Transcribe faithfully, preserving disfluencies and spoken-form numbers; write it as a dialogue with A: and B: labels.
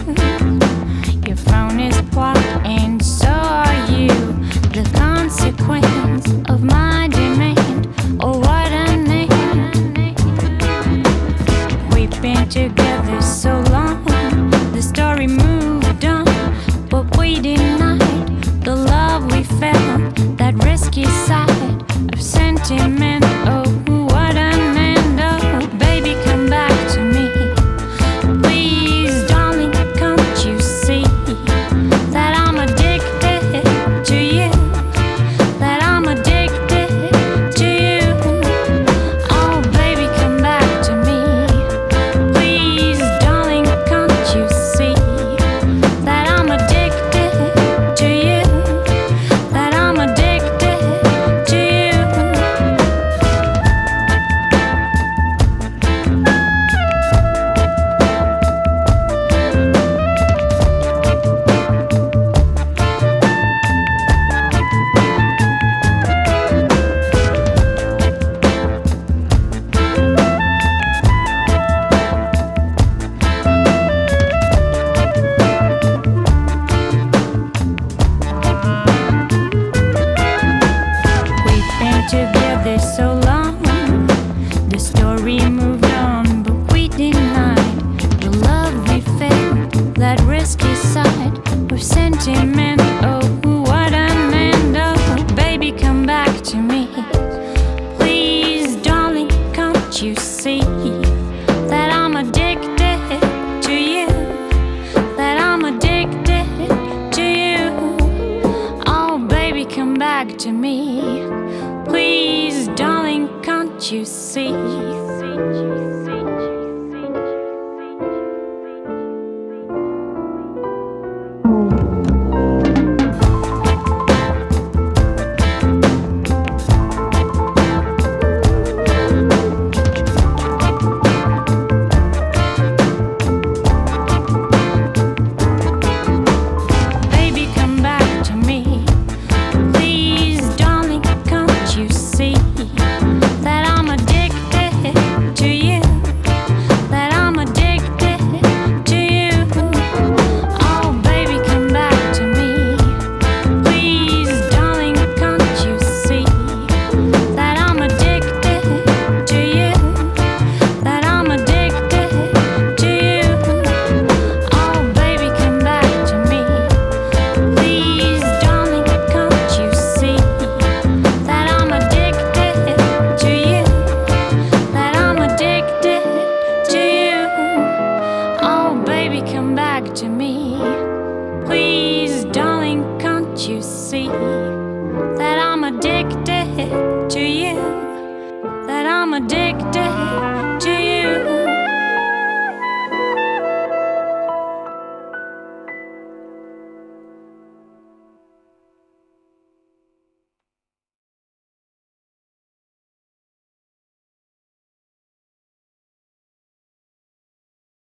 A: Your phone is blocked and so are you. The consequence of my demand. Oh, what a name. We've been together so long. The story moved on, but we denied the love we felt. That risky side of sentiment. Oh, what an end. Oh, baby, come back to me. Please, darling, can't you see that I'm addicted to you? That I'm addicted to you. Oh, baby, come back to me. Please, darling, can't you see that I'm addicted to you? That I'm addicted to you. We've been together so long. The story moved on, but we denied the love we felt. That risky side of sentiment. Oh, what an end. Oh, baby, come back to me. Please, darling, can't you see that I'm addicted to you? That I'm addicted to you. Oh, baby, come back to me. Please, darling, can't you see? Baby, come back to me. Please, darling, can't you see that I'm addicted to you? That I'm addicted to you. Oh, baby, come back to me. Please, darling, can't you see that I'm addicted to you? That I'm addicted to you. Oh, baby, come back to me. Please, darling, can't you see that I'm addicted to you? That I'm addicted to you. Oh, baby, come back to me. Please, darling, can't you see that I'm addicted to you? That I'm addicted